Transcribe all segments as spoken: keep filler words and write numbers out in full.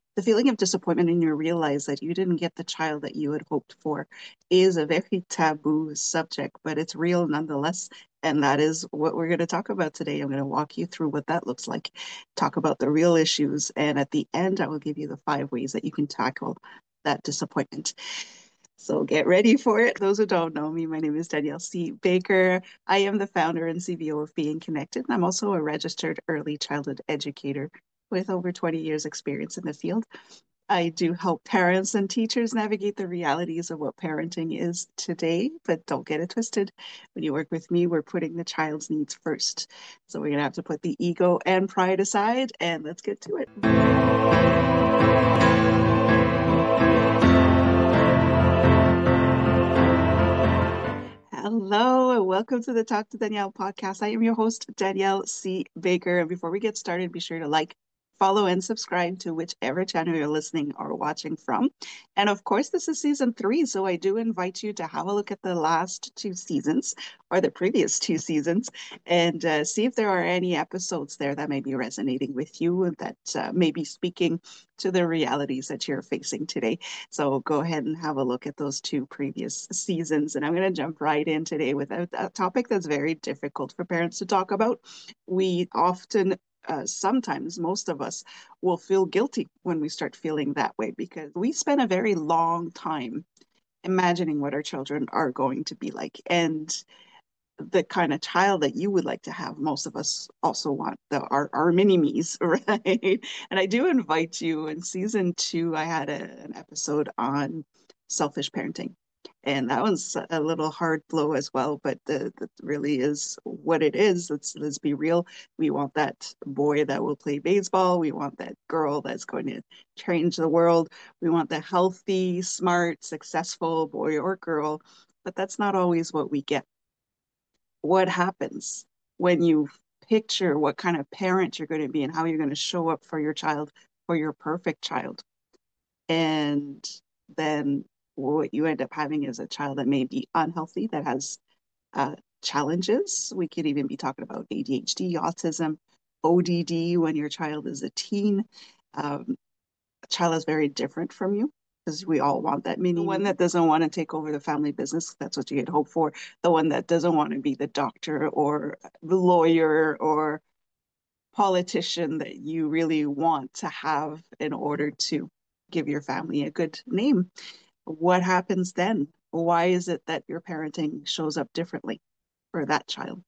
The feeling of disappointment when you realize that you didn't get the child that you had hoped for is a very taboo subject, but it's real nonetheless. And that is what we're going to talk about today. I'm going to walk you through what that looks like, talk about the real issues, and at the end, I will give you the five ways that you can tackle that disappointment. So get ready for it. Those who don't know me, my name is Danielle C. Baker. I am the founder and C B O of Being Connected, and I'm also a registered early childhood educator with over twenty years experience in the field. I do help parents and teachers navigate the realities of what parenting is today, but don't get it twisted. When you work with me, we're putting the child's needs first. So we're going to have to put the ego and pride aside, and let's get to it. Hello, and welcome to the Talk to Danielle podcast. I am your host, Danielle C. Baker. And before we get started, be sure to like, follow, and subscribe to whichever channel you're listening or watching from. And of course, this is season three, so I do invite you to have a look at the last two seasons or the previous two seasons and uh, see if there are any episodes there that may be resonating with you and that uh, may be speaking to the realities that you're facing today. So go ahead and have a look at those two previous seasons. And I'm going to jump right in today with a, a topic that's very difficult for parents to talk about. We often uh, sometimes most of us will feel guilty when we start feeling that way because we spend a very long time imagining what our children are going to be like. And the kind of child that you would like to have, most of us also want the our, our mini me's, right? And I do invite you in season two, I had a, an episode on selfish parenting. And that one's a little hard blow as well, but the, that really is what it is. Let's let's be real. We want that boy that will play baseball. We want that girl that's going to change the world. We want the healthy, smart, successful boy or girl. But that's not always what we get. What happens when you picture what kind of parent you're going to be and how you're going to show up for your child, for your perfect child. And then what you end up having is a child that may be unhealthy, that has uh, challenges. We could even be talking about A D H D, autism, O D D when your child is a teen. Um, a child is very different from you because we all want that mini. The one that doesn't want to take over the family business, that's what you had hoped for. The one that doesn't want to be the doctor or the lawyer or politician that you really want to have in order to give your family a good name. What happens then? Why is it that your parenting shows up differently for that child?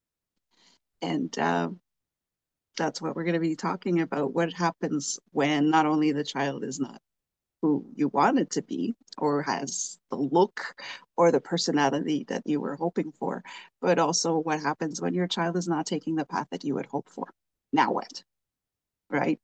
And uh, that's what we're going to be talking about. What happens when not only the child is not who you want it to be or has the look or the personality that you were hoping for, but also what happens when your child is not taking the path that you had hoped for. Now what? Right?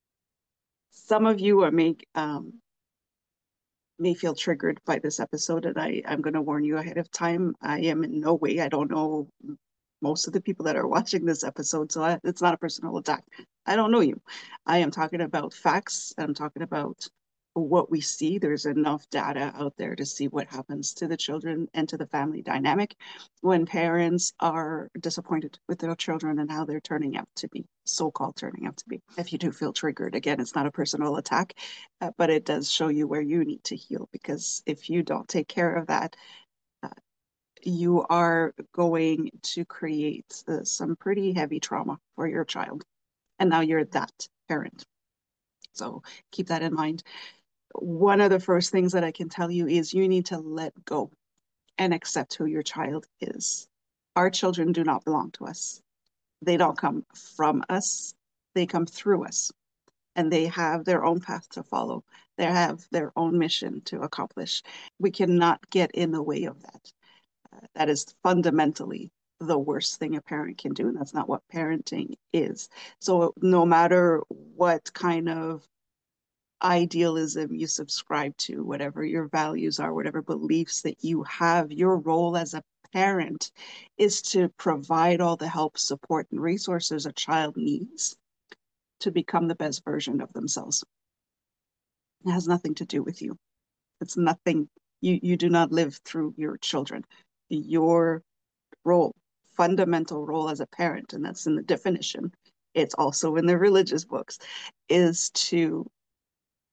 Some of you are make um, may feel triggered by this episode, and I, I'm going to warn you ahead of time. I am in no way, I don't know most of the people that are watching this episode, so I, it's not a personal attack. I don't know you. I am talking about facts. I'm talking about what we see. There's enough data out there to see what happens to the children and to the family dynamic when parents are disappointed with their children and how they're turning out to be, so-called turning out to be. If you do feel triggered, again, it's not a personal attack, uh, but it does show you where you need to heal because if you don't take care of that, uh, you are going to create uh, some pretty heavy trauma for your child. And now you're that parent. So keep that in mind. One of the first things that I can tell you is you need to let go and accept who your child is. Our children do not belong to us. They don't come from us. They come through us. And they have their own path to follow. They have their own mission to accomplish. We cannot get in the way of that. Uh, that is fundamentally the worst thing a parent can do, and that's not what parenting is. So no matter what kind of idealism you subscribe to, whatever your values are, whatever beliefs that you have, your role as a parent is to provide all the help, support, and resources a child needs to become the best version of themselves. It has nothing to do with you. It's nothing, you, you do not live through your children. Your role, fundamental role as a parent, and that's in the definition, it's also in the religious books, is to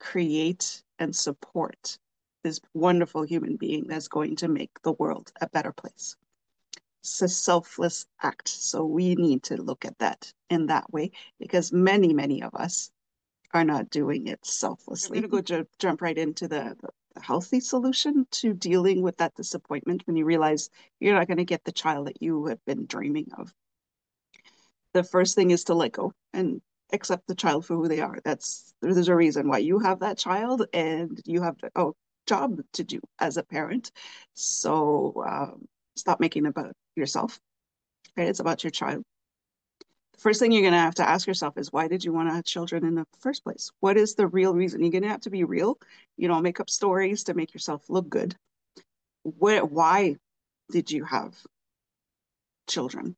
create and support this wonderful human being that's going to make the world a better place. It's a selfless act. So we need to look at that in that way because many, many of us are not doing it selflessly. I'm going to go jump right into the, the healthy solution to dealing with that disappointment when you realize you're not going to get the child that you have been dreaming of. The first thing is to let go and accept the child for who they are. That's there's a reason why you have that child, and you have a oh, job to do as a parent. So um, stop making it about yourself. Right? It's about your child. The first thing you're going to have to ask yourself is, why did you want to have children in the first place? What is the real reason? You're going to have to be real. You know, make up stories to make yourself look good. Where, why did you have children?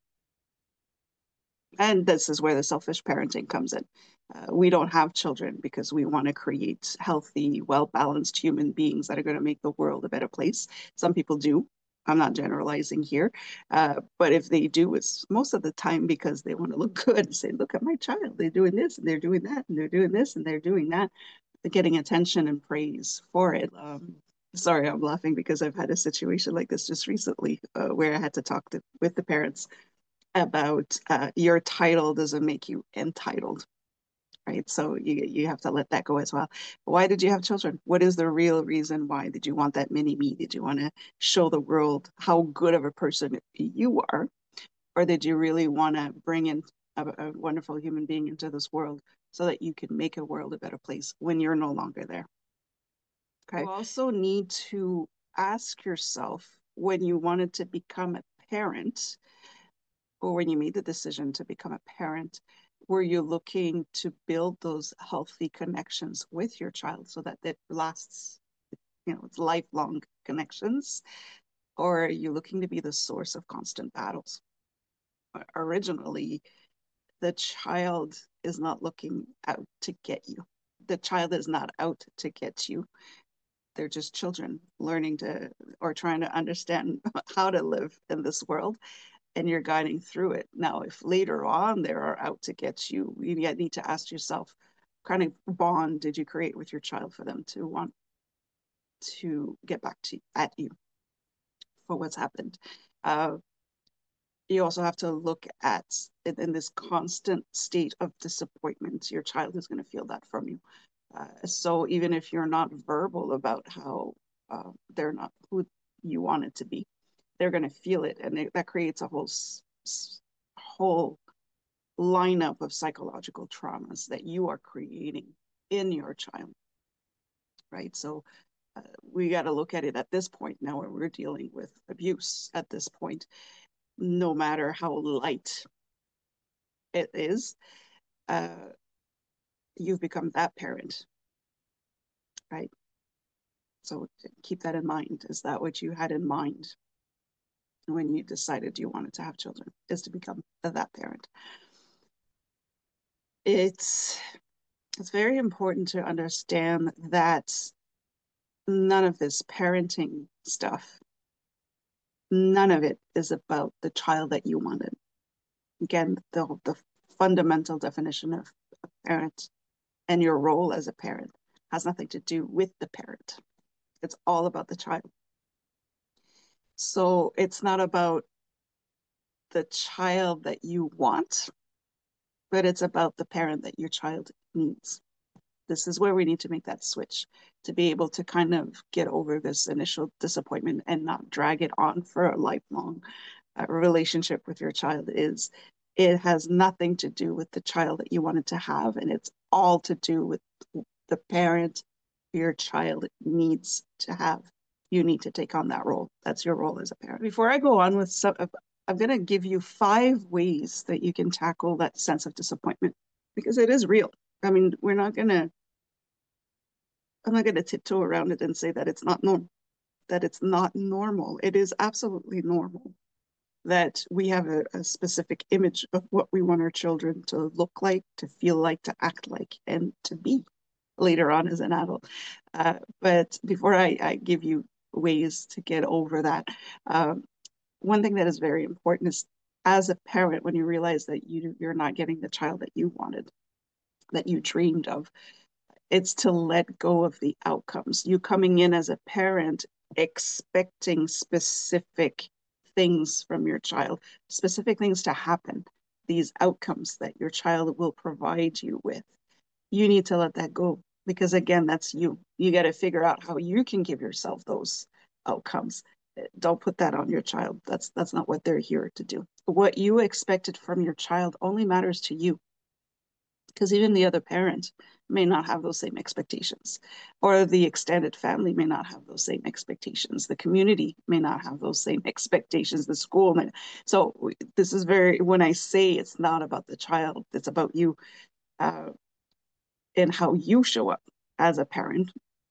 And this is where the selfish parenting comes in. Uh, we don't have children because we want to create healthy, well-balanced human beings that are going to make the world a better place. Some people do. I'm not generalizing here. Uh, but if they do, it's most of the time because they want to look good and say, look at my child. They're doing this and they're doing that and they're doing this and they're doing that. They're getting attention and praise for it. Um, sorry, I'm laughing because I've had a situation like this just recently uh, where I had to talk to, with the parents about uh, your title doesn't make you entitled, right? So you, you have to let that go as well. Why did you have children? What is the real reason why? Did you want that mini me? Did you want to show the world how good of a person you are? Or did you really want to bring in a, a wonderful human being into this world so that you can make a world a better place when you're no longer there? Okay. You also need to ask yourself, when you wanted to become a parent, or when you made the decision to become a parent, were you looking to build those healthy connections with your child so that it lasts, you know, it's lifelong connections? Or are you looking to be the source of constant battles? Originally, the child is not looking out to get you. The child is not out to get you. They're just children learning to, or trying to understand how to live in this world, and you're guiding through it. Now, if later on they are out to get you, you need to ask yourself, what kind of bond did you create with your child for them to want to get back to at you for what's happened? Uh, you also have to look at in, in this constant state of disappointment. Your child is going to feel that from you. Uh, so even if you're not verbal about how uh, they're not who you want it to be, they're going to feel it, and they, that creates a whole whole lineup of psychological traumas that you are creating in your child, right? So uh, we got to look at it at this point now, where we're dealing with abuse at this point, no matter how light it is, uh, you've become that parent, right? So keep that in mind. Is that what you had in mind when you decided you wanted to have children, is to become that parent? It's it's very important to understand that none of this parenting stuff, none of it is about the child that you wanted. Again, the, the fundamental definition of a parent and your role as a parent has nothing to do with the parent. It's all about the child. So it's not about the child that you want, but it's about the parent that your child needs. This is where we need to make that switch to be able to kind of get over this initial disappointment and not drag it on for a lifelong uh, relationship with your child. Is it has nothing to do with the child that you wanted to have, and it's all to do with the parent your child needs to have. You need to take on that role. That's your role as a parent. Before I go on with some, I'm going to give you five ways that you can tackle that sense of disappointment, because it is real. I mean, we're not going to, I'm not going to tiptoe around it and say that it's not normal, that it's not normal. It is absolutely normal that we have a, a specific image of what we want our children to look like, to feel like, to act like, and to be later on as an adult. Uh, but before I, I give you ways to get over that, um, one thing that is very important is, as a parent, when you realize that you, you're not getting the child that you wanted, that you dreamed of, It's to let go of the outcomes. You coming in as a parent expecting specific things from your child, specific things to happen, these outcomes that your child will provide you with. You need to let that go because, again, that's you. You got to figure out how you can give yourself those outcomes. Don't put that on your child. That's that's not what they're here to do. What you expected from your child only matters to you, because even the other parent may not have those same expectations, or the extended family may not have those same expectations. The community may not have those same expectations. The school may. So this is very, when I say it's not about the child, it's about you, uh, and how you show up as a parent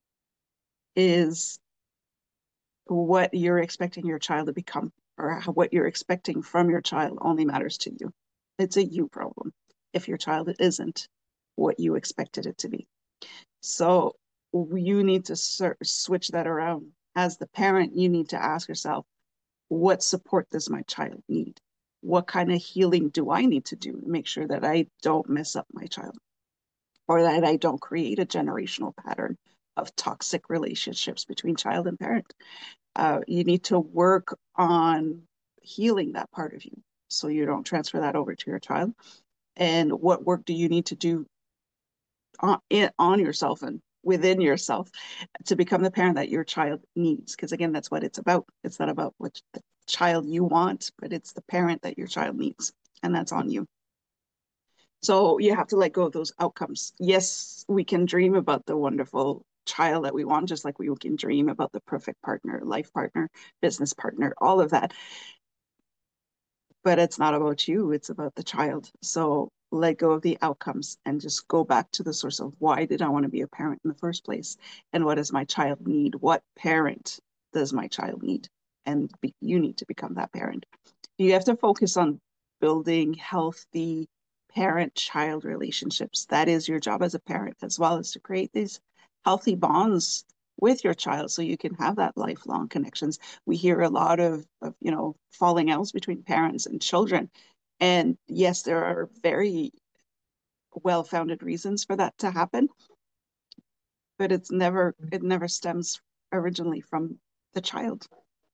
is what you're expecting your child to become, or how, what you're expecting from your child only matters to you. It's a you problem if your child isn't what you expected it to be. So you need to switch that around. As the parent, you need to ask yourself, what support does my child need? What kind of healing do I need to do to make sure that I don't mess up my child, or that I don't create a generational pattern of toxic relationships between child and parent? Uh, you need to work on healing that part of you so you don't transfer that over to your child. And what work do you need to do on, on yourself and within yourself to become the parent that your child needs? Because again, that's what it's about. It's not about what the child you want, but it's the parent that your child needs, and that's on you. So you have to let go of those outcomes. Yes, we can dream about the wonderful child that we want, just like we can dream about the perfect partner, life partner, business partner, all of that. But it's not about you, it's about the child. So let go of the outcomes and just go back to the source of, why did I want to be a parent in the first place? And what does my child need? What parent does my child need? And be, you need to become that parent. You have to focus on building healthy parent-child relationships. That is your job as a parent, as well as to create these healthy bonds with your child so you can have that lifelong connections. We hear a lot of, of you know, falling outs between parents and children. And yes, there are very well-founded reasons for that to happen, but it's never, it never stems originally from the child.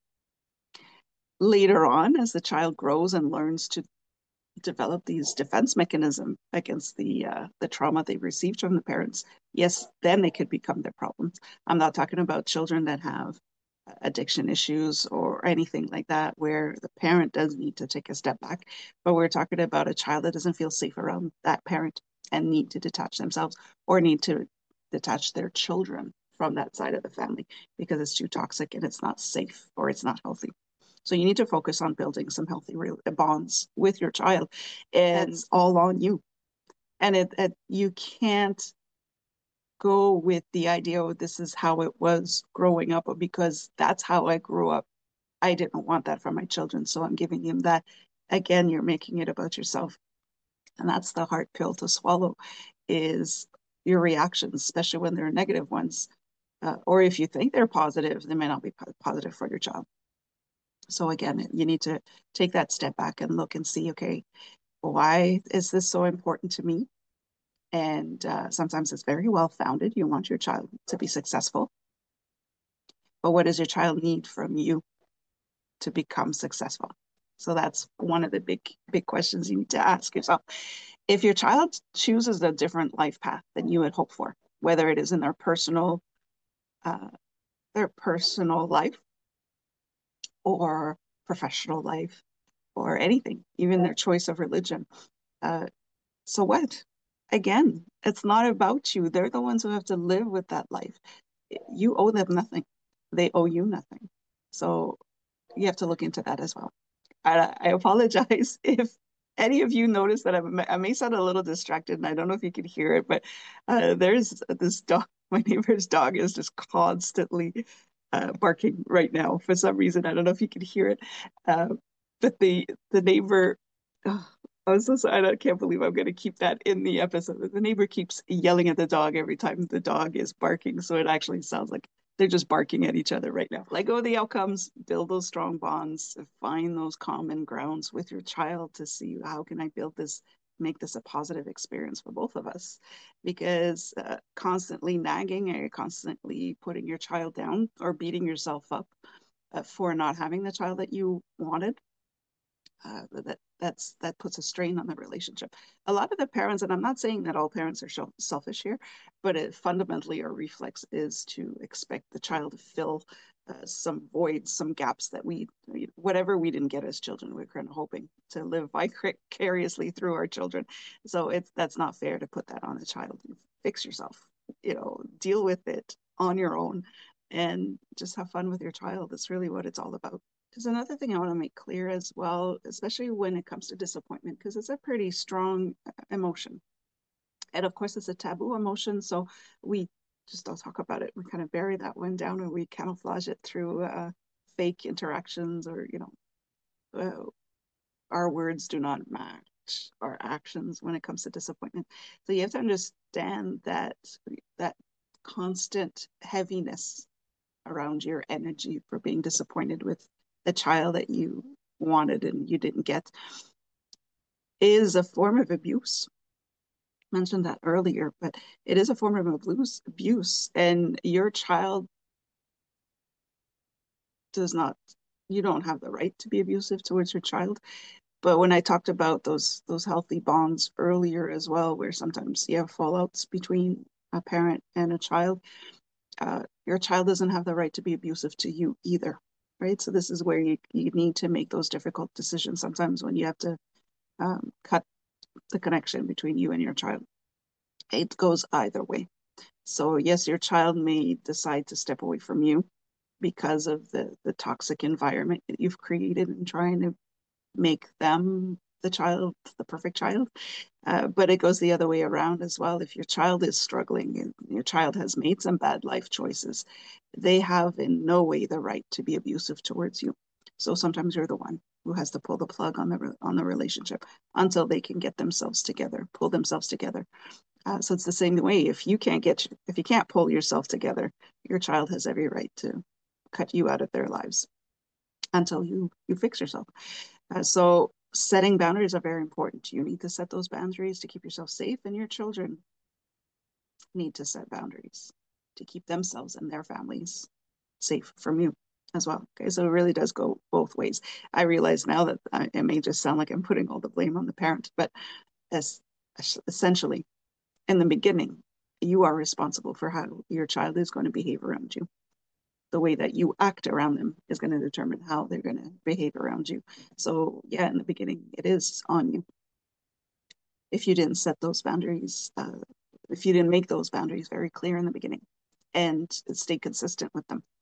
Later on, as the child grows and learns to develop these defense mechanisms against the uh, the trauma they received from the parents, yes, then they could become their problems. I'm not talking about children that have addiction issues or anything like that, where the parent does need to take a step back, but we're talking about a child that doesn't feel safe around that parent and need to detach themselves, or need to detach their children from that side of the family because it's too toxic and it's not safe or it's not healthy. So you need to focus on building some healthy bonds with your child. It's all on you. And it, it you can't go with the idea of, this is how it was growing up, because that's how I grew up. I didn't want that for my children, so I'm giving them that. Again, you're making it about yourself. And that's the hard pill to swallow, is your reactions, especially when they're negative ones. Uh, or if you think they're positive, they may not be positive for your child. So again, you need to take that step back and look and see, okay, why is this so important to me? And uh, sometimes it's very well founded. You want your child to be successful. But what does your child need from you to become successful? So that's one of the big, big questions you need to ask yourself. If your child chooses a different life path than you had hoped for, whether it is in their personal, uh, their personal life or professional life or anything, even their choice of religion, uh, so what? Again, it's not about you. They're the ones who have to live with that life. You owe them nothing. They owe you nothing. So you have to look into that as well. I, I apologize if any of you notice that I'm, I may sound a little distracted, and I don't know if you can hear it, but uh, there's this dog. My neighbor's dog is just constantly uh, barking right now for some reason. I don't know if you can hear it, uh, but the the neighbor. Oh, I'm so sorry. I can't believe I'm going to keep that in the episode. The neighbor keeps yelling at the dog every time the dog is barking, so it actually sounds like they're just barking at each other right now. Let go of the outcomes, build those strong bonds, find those common grounds with your child to see, how can I build this make this a positive experience for both of us, because uh, constantly nagging or constantly putting your child down or beating yourself up uh, for not having the child that you wanted, uh, that that's that puts a strain on the relationship. A lot of the parents, and I'm not saying that all parents are selfish here, but it fundamentally our reflex is to expect the child to fill uh, some voids, some gaps that we, whatever we didn't get as children, we're kind of hoping to live vicariously through our children. So it's that's not fair to put that on a child. You fix yourself, you know, deal with it on your own, and just have fun with your child. That's really what it's all about. There's another thing I want to make clear as well, especially when it comes to disappointment, because it's a pretty strong uh, emotion. And of course, it's a taboo emotion. So we just don't talk about it. We kind of bury that one down and we camouflage it through uh, fake interactions, or, you know, uh, our words do not match our actions when it comes to disappointment. So you have to understand that that constant heaviness around your energy for being disappointed with the child that you wanted and you didn't get is a form of abuse. I mentioned that earlier, but it is a form of abuse, abuse, and your child does not, you don't have the right to be abusive towards your child. But when I talked about those those healthy bonds earlier as well, where sometimes you have fallouts between a parent and a child, uh, your child doesn't have the right to be abusive to you either, right? So this is where you, you need to make those difficult decisions sometimes when you have to um, cut the connection between you and your child. It goes either way. So yes, your child may decide to step away from you because of the, the toxic environment that you've created and trying to make them the child, the perfect child. Uh, but it goes the other way around as well. If your child is struggling and your child has made some bad life choices, they have in no way the right to be abusive towards you. So sometimes you're the one who has to pull the plug on the on the relationship until they can get themselves together, pull themselves together. Uh, so it's the same way. If you can't get, if you can't pull yourself together, your child has every right to cut you out of their lives until you you fix yourself. Uh, so setting boundaries are very important. You need to set those boundaries to keep yourself safe, and your children need to set boundaries to keep themselves and their families safe from you as well. Okay, so it really does go both ways. I realize now that I, it may just sound like I'm putting all the blame on the parent, but as essentially in the beginning, you are responsible for how your child is going to behave around you. The way that you act around them is going to determine how they're going to behave around you. So yeah, in the beginning, it is on you. If you didn't set those boundaries, uh, if you didn't make those boundaries very clear in the beginning and stay consistent with them.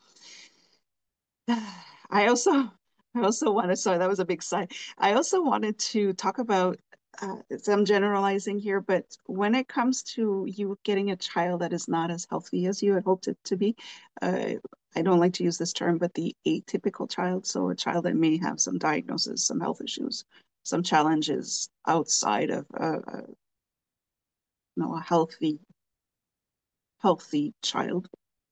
I also, I also wanted, sorry, that was a big sigh. I also wanted to talk about, uh, I'm generalizing here, but when it comes to you getting a child that is not as healthy as you had hoped it to be, uh, I don't like to use this term, but the atypical child, so a child that may have some diagnosis, some health issues, some challenges outside of uh, uh, you know, a healthy, healthy child.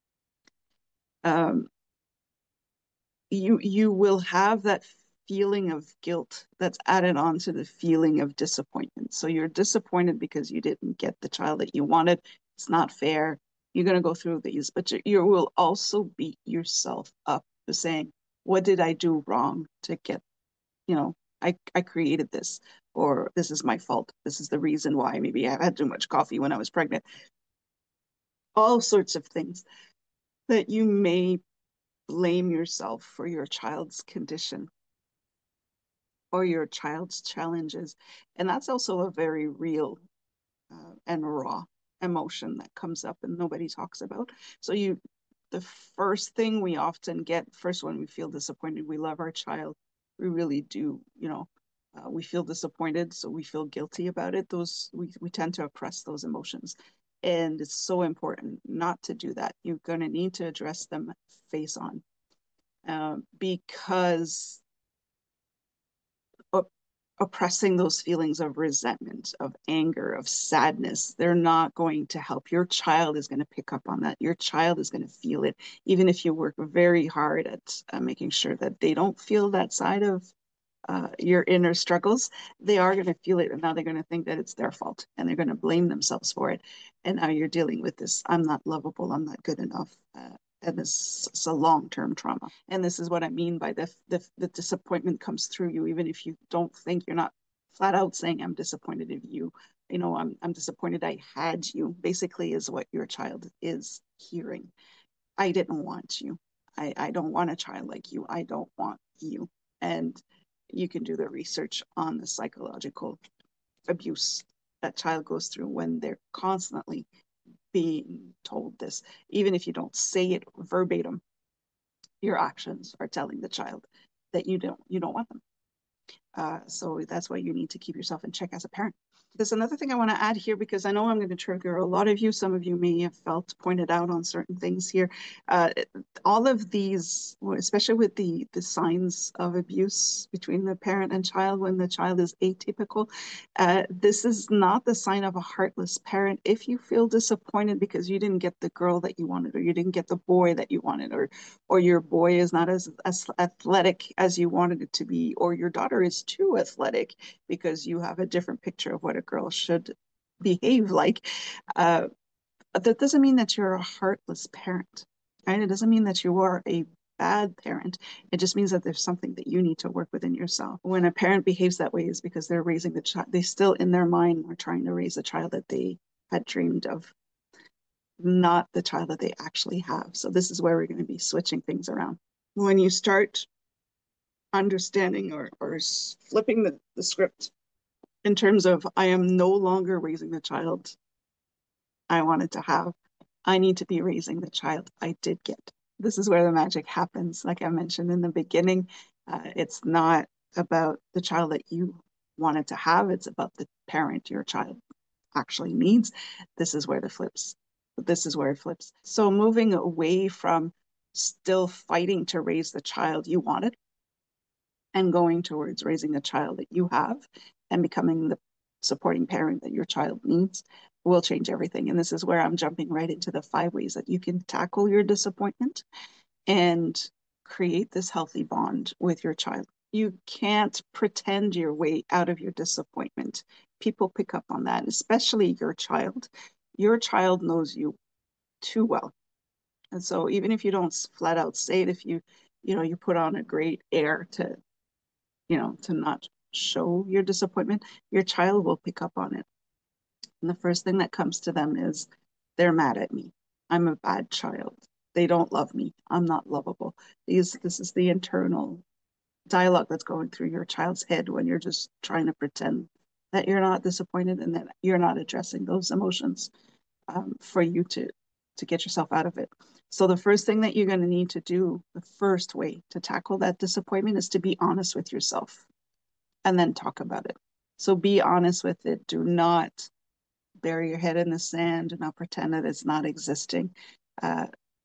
Um, you you will have that feeling of guilt that's added on to the feeling of disappointment. So you're disappointed because you didn't get the child that you wanted. It's not fair. You're going to go through these, but you, you will also beat yourself up for saying, what did I do wrong to get, you know, I, I created this, or this is my fault. This is the reason why. Maybe I had too much coffee when I was pregnant. All sorts of things that you may blame yourself for your child's condition or your child's challenges. And that's also a very real uh, and raw emotion that comes up and nobody talks about. So you, the first thing we often get, first when we feel disappointed, we love our child. We really do, you know, uh, we feel disappointed, so we feel guilty about it. Those, we, we tend to oppress those emotions. And it's so important not to do that. You're going to need to address them face on, uh, because oppressing those feelings of resentment, of anger, of sadness, they're not going to help. Your child is going to pick up on that. Your child is going to feel it, even if you work very hard at uh, making sure that they don't feel that side of uh, your inner struggles, they are going to feel it. And now they're going to think that it's their fault and they're going to blame themselves for it. And now you're dealing with this, I'm not lovable, I'm not good enough. Uh, and this is a long-term trauma. And this is what I mean by the, the, the disappointment comes through you, even if you don't think, you're not flat out saying, I'm disappointed in you. You know, I'm, I'm disappointed I had you, basically is what your child is hearing. I didn't want you. I, I don't want a child like you. I don't want you. And you can do the research on the psychological abuse that child goes through when they're constantly being told this. Even if you don't say it verbatim, your actions are telling the child that you don't you don't want them. Uh, so that's why you need to keep yourself in check as a parent. There's another thing I want to add here, because I know I'm going to trigger a lot of you. Some of you may have felt pointed out on certain things here. Uh, all of these, especially with the, the signs of abuse between the parent and child when the child is atypical, uh, this is not the sign of a heartless parent. If you feel disappointed because you didn't get the girl that you wanted, or you didn't get the boy that you wanted, or or your boy is not as, as athletic as you wanted it to be, or your daughter is too athletic because you have a different picture of what a girl should behave like, uh, that doesn't mean that you're a heartless parent, right? It doesn't mean that you are a bad parent. It just means that there's something that you need to work within yourself. When a parent behaves that way, is because they're raising the child. They still, in their mind, are trying to raise a child that they had dreamed of, not the child that they actually have. So this is where we're going to be switching things around. When you start understanding or, or flipping the, the script in terms of, I am no longer raising the child I wanted to have, I need to be raising the child I did get. This is where the magic happens. Like I mentioned in the beginning, uh, it's not about the child that you wanted to have, it's about the parent your child actually needs. This is where the flips, this is where it flips. So moving away from still fighting to raise the child you wanted and going towards raising the child that you have and becoming the supporting parent that your child needs will change everything. And this is where I'm jumping right into the five ways that you can tackle your disappointment and create this healthy bond with your child. You can't pretend your way out of your disappointment. People pick up on that, especially your child. Your child knows you too well. And so even if you don't flat out say it, if you, you know, you put on a great air to, you know, to not show your disappointment, your child will pick up on it. And the first thing that comes to them is, they're mad at me. I'm a bad child. They don't love me. I'm not lovable. These, this is the internal dialogue that's going through your child's head when you're just trying to pretend that you're not disappointed and that you're not addressing those emotions, um, for you to, to get yourself out of it. So the first thing that you're going to need to do, the first way to tackle that disappointment, is to be honest with yourself and then talk about it. So be honest with it. Do not bury your head in the sand. Do not pretend that it's not existing. Uh,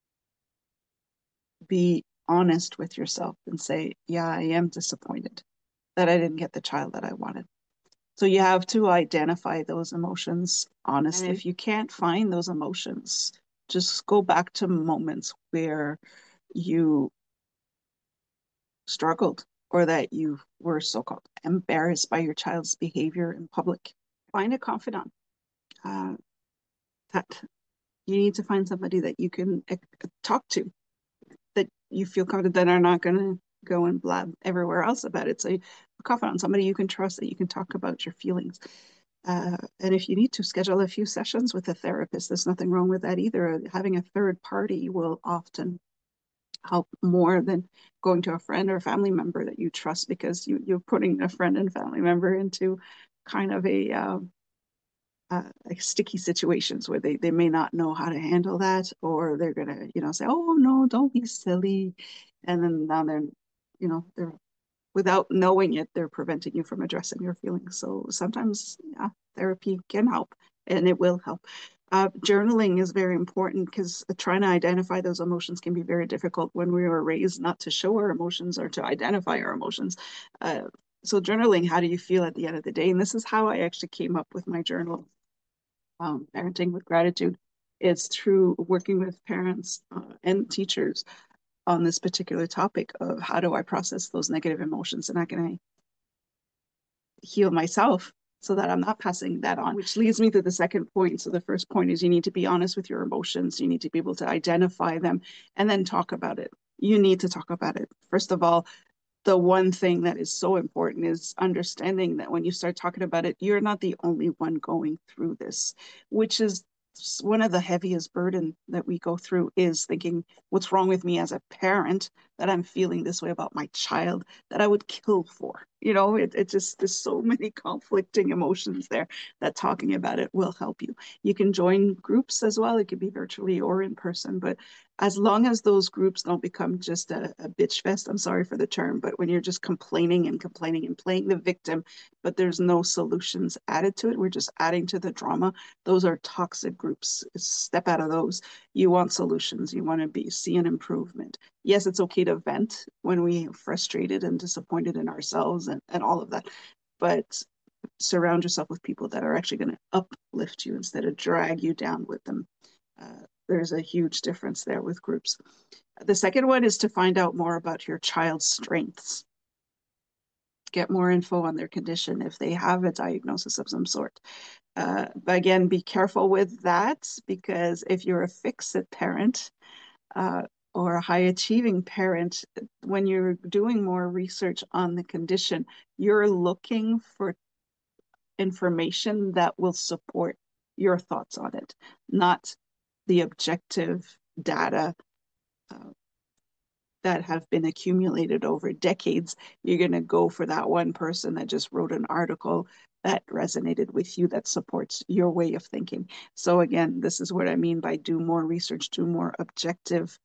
be honest with yourself and say, yeah, I am disappointed that I didn't get the child that I wanted. So you have to identify those emotions honestly. And if you can't find those emotions, just go back to moments where you struggled or that you were so-called embarrassed by your child's behavior in public. Find a confidant. Uh, that you need to find somebody that you can uh, talk to, that you feel confident that are not going to go and blab everywhere else about it. So a confidant, somebody you can trust, that you can talk about your feelings. Uh, and if you need to, schedule a few sessions with a therapist. There's nothing wrong with that either. Having a third party will often help more than going to a friend or a family member that you trust, because you, you're putting a friend and family member into kind of a uh, uh, like sticky situations where they, they may not know how to handle that, or they're gonna, you know, say, oh no, don't be silly. And then now they're, you know, they're, without knowing it, they're preventing you from addressing your feelings. So sometimes, yeah, therapy can help, and it will help. Uh, journaling is very important, because trying to identify those emotions can be very difficult when we were raised not to show our emotions or to identify our emotions. Uh, so journaling, how do you feel at the end of the day? And this is how I actually came up with my journal, um, Parenting with Gratitude. It's through working with parents uh, and teachers on this particular topic of, how do I process those negative emotions, and how can I heal myself so that I'm not passing that on, which leads me to the second point. So the first point is you need to be honest with your emotions. You need to be able to identify them and then talk about it. You need to talk about it. First of all, the one thing that is so important is understanding that when you start talking about it, you're not the only one going through this, which is one of the heaviest burden that we go through is thinking, what's wrong with me as a parent that I'm feeling this way about my child that I would kill for? You know, it, it just, there's so many conflicting emotions there that talking about it will help you. You can join groups as well. It could be virtually or in person, but as long as those groups don't become just a, a bitch fest, I'm sorry for the term, but when you're just complaining and complaining and playing the victim, but there's no solutions added to it, we're just adding to the drama. Those are toxic groups. Step out of those. You want solutions. You want to be see an improvement. Yes, it's okay to vent when we are frustrated and disappointed in ourselves and, and all of that, but surround yourself with people that are actually going to uplift you instead of drag you down with them. Uh, there's a huge difference there with groups. The second one is to find out more about your child's strengths. Get more info on their condition if they have a diagnosis of some sort. Uh, but again, be careful with that because if you're a fix-it parent uh, or a high-achieving parent, when you're doing more research on the condition, you're looking for information that will support your thoughts on it, not the objective data uh, that have been accumulated over decades. You're going to go for that one person that just wrote an article that resonated with you, that supports your way of thinking. So again, this is what I mean by do more research, do more objective,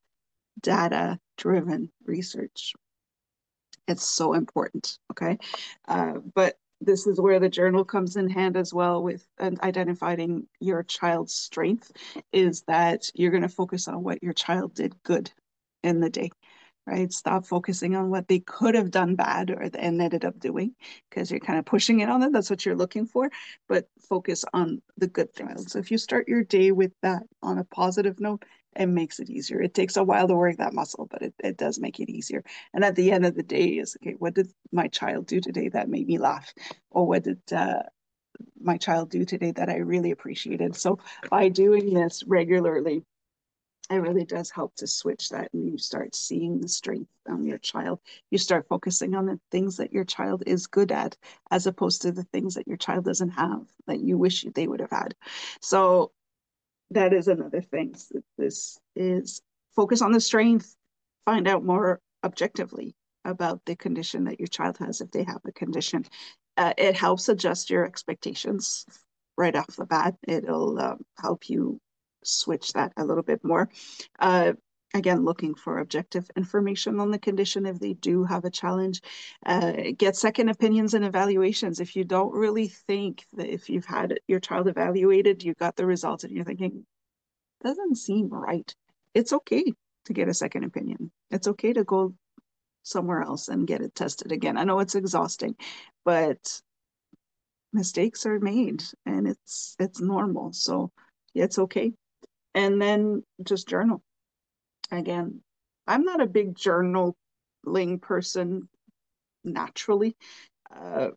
data-driven research. It's so important, okay? Uh, but this is where the journal comes in hand as well with identifying your child's strength, is that you're going to focus on what your child did good in the day, right? Stop focusing on what they could have done bad or and ended up doing, because you're kind of pushing it on them. That's what you're looking for, but focus on the good things. So if you start your day with that on a positive note, it makes it easier. It takes a while to work that muscle, but it, it does make it easier. And at the end of the day is, okay, what did my child do today that made me laugh? Or what did uh, my child do today that I really appreciated? So by doing this regularly, it really does help to switch that, and you start seeing the strength on your child. You start focusing on the things that your child is good at, as opposed to the things that your child doesn't have that you wish they would have had. So that is another thing. This is focus on the strength, find out more objectively about the condition that your child has if they have a condition. Uh, it helps adjust your expectations right off the bat. It'll uh, help you switch that a little bit more. Uh, again, looking for objective information on the condition if they do have a challenge. Uh, get second opinions and evaluations. If you don't really think that if you've had your child evaluated, you got the results and you're thinking, doesn't seem right, it's okay to get a second opinion. It's okay to go somewhere else and get it tested again. I know it's exhausting, but mistakes are made and it's it's normal. So it's okay. And then just journal. Again, I'm not a big journaling person naturally, uh,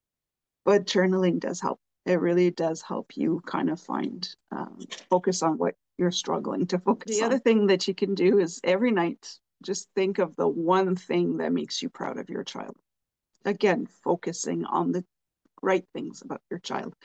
but journaling does help. It really does help you kind of find, um, focus on what you're struggling to focus on. The other thing that you can do is every night, just think of the one thing that makes you proud of your child. Again, focusing on the right things about your child.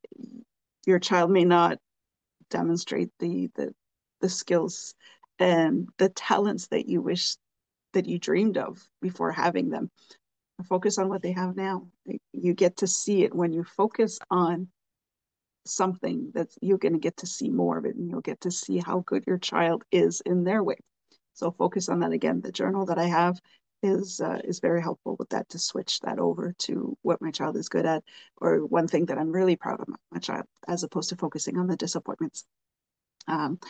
Your child may not demonstrate the the the skills and the talents that you wish that you dreamed of before having them. Focus on what they have now. You get to see it when you focus on something that you're going to get to see more of it, and you'll get to see how good your child is in their way. So focus on that. Again, the journal that I have is uh, is very helpful with that, to switch that over to what my child is good at, or one thing that I'm really proud of my, my child, as opposed to focusing on the disappointments. Um,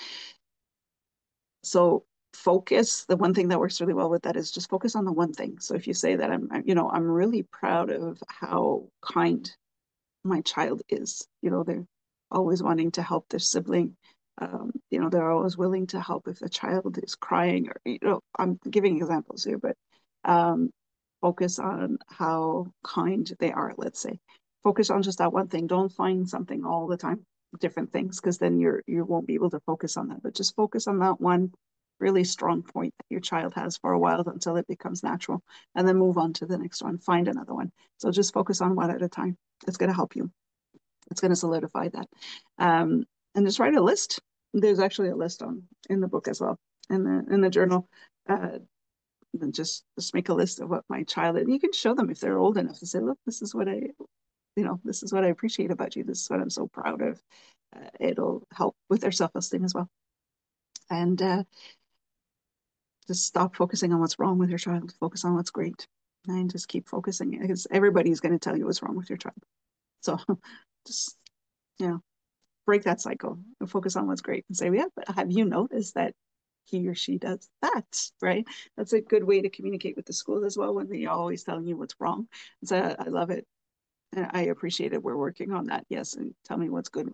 so focus, the one thing that works really well with that is just focus on the one thing. So if you say that I'm, you know, I'm really proud of how kind my child is, you know, they're always wanting to help their sibling. Um, you know, they're always willing to help if a child is crying, or, you know, I'm giving examples here, but um, focus on how kind they are, let's say. Focus on just that one thing. Don't find something all the time, different things, because then you're you won't be able to focus on that. But just focus on that one really strong point that your child has for a while until it becomes natural, and then move on to the next one. Find another one. So just focus on one at a time. It's going to help you. It's going to solidify that. Um, and just write a list. There's actually a list on in the book as well, in the in the journal. Uh, and just just make a list of what my child is. And you can show them if they're old enough to say, look, this is what I, you know, this is what I appreciate about you. This is what I'm so proud of. Uh, it'll help with their self-esteem as well. And uh, just stop focusing on what's wrong with your child. Focus on what's great. And just keep focusing because everybody's going to tell you what's wrong with your child. So just, you know, break that cycle and focus on what's great and say, yeah, but have you noticed that he or she does that, right? That's a good way to communicate with the school as well when they're always telling you what's wrong. So I love it. And I appreciate it. We're working on that. Yes. And tell me what's good.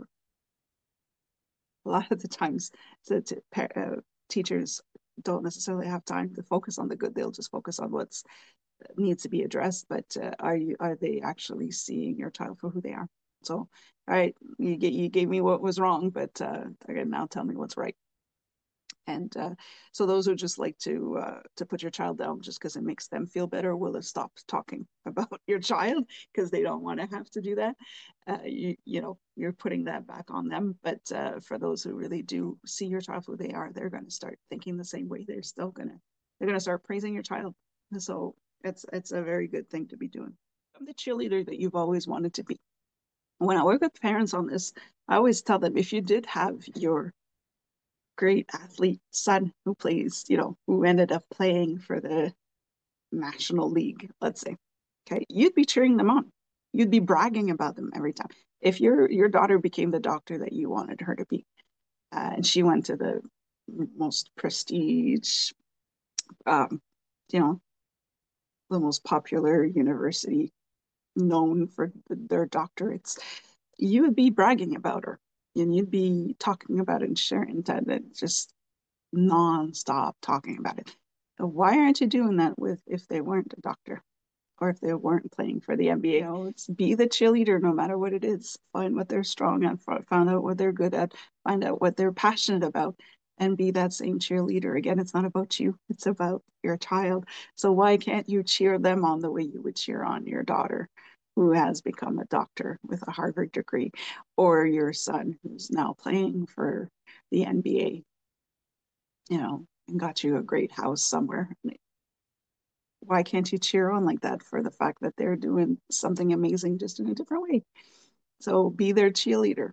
A lot of the times, so to, uh, teachers don't necessarily have time to focus on the good. They'll just focus on what's needs to be addressed. But uh, are you are they actually seeing your child for who they are? So, all right, you get you gave me what was wrong, but uh, again, now tell me what's right. And uh, so those who just like to uh, to put your child down just because it makes them feel better will have stopped talking about your child because they don't want to have to do that. Uh, you you know you're putting that back on them. But uh, for those who really do see your child who they are, they're going to start thinking the same way. They're still gonna they're gonna start praising your child. So it's it's a very good thing to be doing. I'm the cheerleader that you've always wanted to be. When I work with parents on this, I always tell them if you did have your great athlete son who plays, you know, who ended up playing for the National League, let's say. Okay, you'd be cheering them on. You'd be bragging about them every time. If your your daughter became the doctor that you wanted her to be, uh, and she went to the most prestige, um, you know, the most popular university known for the, their doctorates, you would be bragging about her, and you'd be talking about it and sharing that. That just non-stop talking about it. Why aren't you doing that with if they weren't a doctor or if they weren't playing for the N B A? You know, it's be the cheerleader no matter what it is. Find what they're strong at, find out what they're good at, find out what they're passionate about, and be that same cheerleader. Again, it's not about you, it's about your child. So why can't you cheer them on the way you would cheer on your daughter who has become a doctor with a Harvard degree, or your son who's now playing for the N B A, you know, and got you a great house somewhere? Why can't you cheer on like that for the fact that they're doing something amazing just in a different way? So be their cheerleader.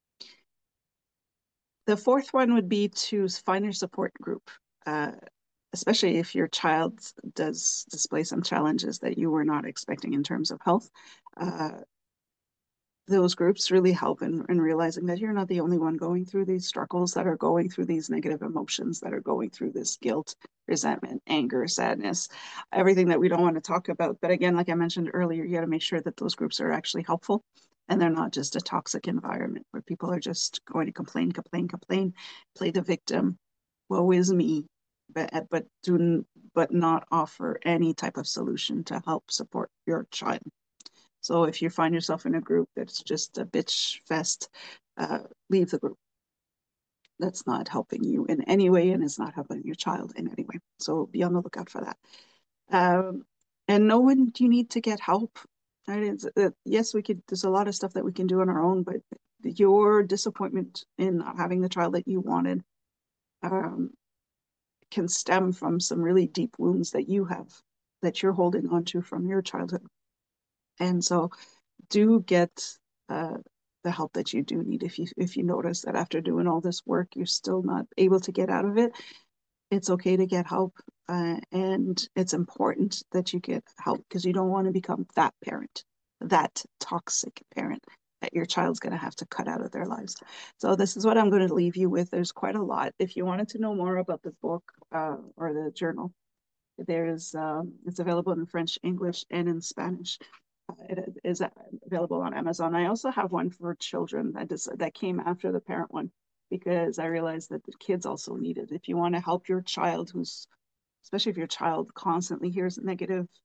The fourth one would be to find your support group, uh, especially if your child does display some challenges that you were not expecting in terms of health. Uh, those groups really help in, in realizing that you're not the only one going through these struggles, that are going through these negative emotions, that are going through this guilt, resentment, anger, sadness, everything that we don't want to talk about. But again, like I mentioned earlier, you got to make sure that those groups are actually helpful and they're not just a toxic environment where people are just going to complain, complain, complain, play the victim, woe is me, but but do but not offer any type of solution to help support your child. So if you find yourself in a group that's just a bitch fest, uh, leave the group. That's not helping you in any way and it's not helping your child in any way. So be on the lookout for that. Um, and know when you need to get help. Right? It's, uh, yes, we could, there's a lot of stuff that we can do on our own, but your disappointment in not having the child that you wanted um, can stem from some really deep wounds that you have, that you're holding on to from your childhood. And so do get uh, the help that you do need. If you if you notice that after doing all this work, you're still not able to get out of it, it's okay to get help. Uh, and it's important that you get help because you don't want to become that parent, that toxic parent that your child's going to have to cut out of their lives. So this is what I'm going to leave you with. There's quite a lot. If you wanted to know more about the book uh, or the journal, there's um, it's available in French, English, and in Spanish. Uh, it is available on Amazon. I also have one for children that is that came after the parent one because I realized that the kids also need it. If you want to help your child, who's especially if your child constantly hears negative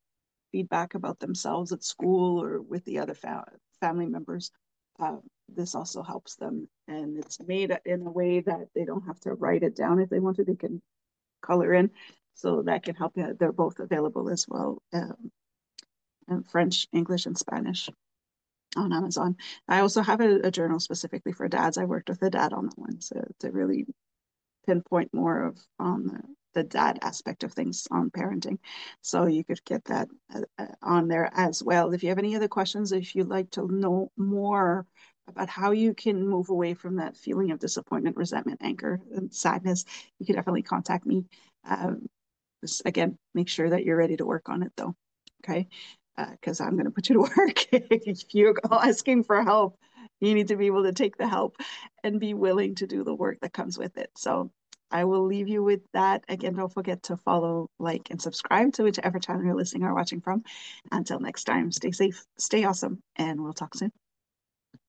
feedback about themselves at school or with the other fa family members, uh, this also helps them. And it's made in a way that they don't have to write it down if they want to. They can color in. So that can help you. They're both available as well, um, in French, English, and Spanish on Amazon. I also have a, a journal specifically for dads. I worked with a dad on that one, so to really pinpoint more of on the, the dad aspect of things on parenting. So you could get that uh, uh, on there as well. If you have any other questions, if you'd like to know more about how you can move away from that feeling of disappointment, resentment, anger, and sadness, you can definitely contact me. Um, just again, make sure that you're ready to work on it though. Okay. Because uh, I'm going to put you to work. If you're asking for help, you need to be able to take the help and be willing to do the work that comes with it. So I will leave you with that. Again, don't forget to follow, like, and subscribe to whichever channel you're listening or watching from. Until next time, stay safe, stay awesome, and we'll talk soon.